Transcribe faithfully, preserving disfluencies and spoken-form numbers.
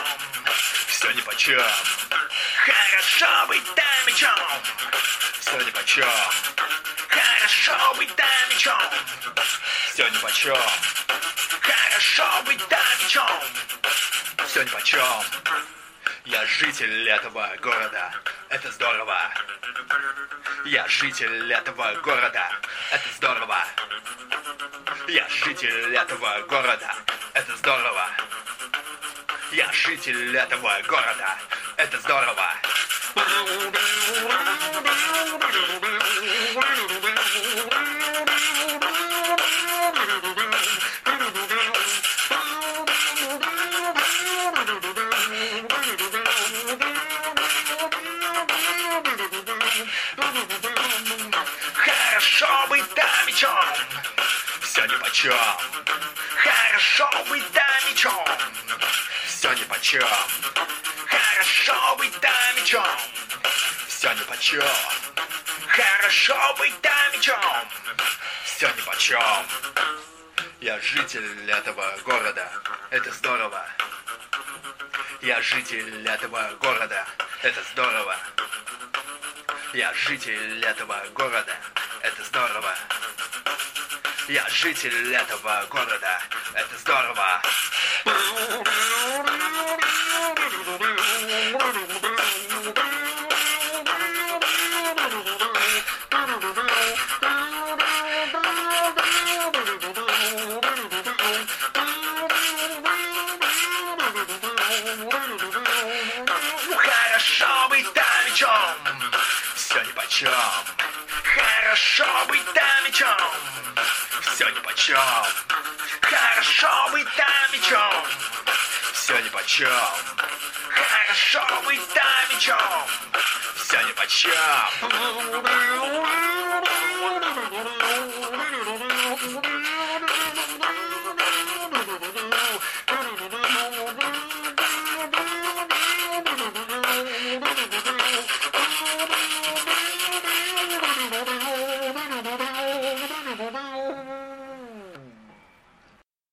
все нипочем. Хорошо быть там мечом, все нипочем. Хорошо быть там мечом, все нипочем. Хорошо быть там мечом, все нипочем. Я житель этого города, это здорово. Я житель этого города, это здорово. Я житель этого города, это здорово. Я житель этого города, это здорово. Хорошо быть там мечом, все нипочем. Хорошо быть там мечом, все нипочем. Хорошо быть там мечом, все нипочем. Хорошо быть там мечом, все нипочем. Я житель этого города, это здорово. Я житель этого города, это здорово. Я житель этого города, это здорово. Я житель этого города, это здорово. Хорошо быть там мечом, все нипочем. Хорошо быть там мечом, все нипочем. Хорошо быть там мечом, все нипочем. Хорошо быть там мечом, все нипочем.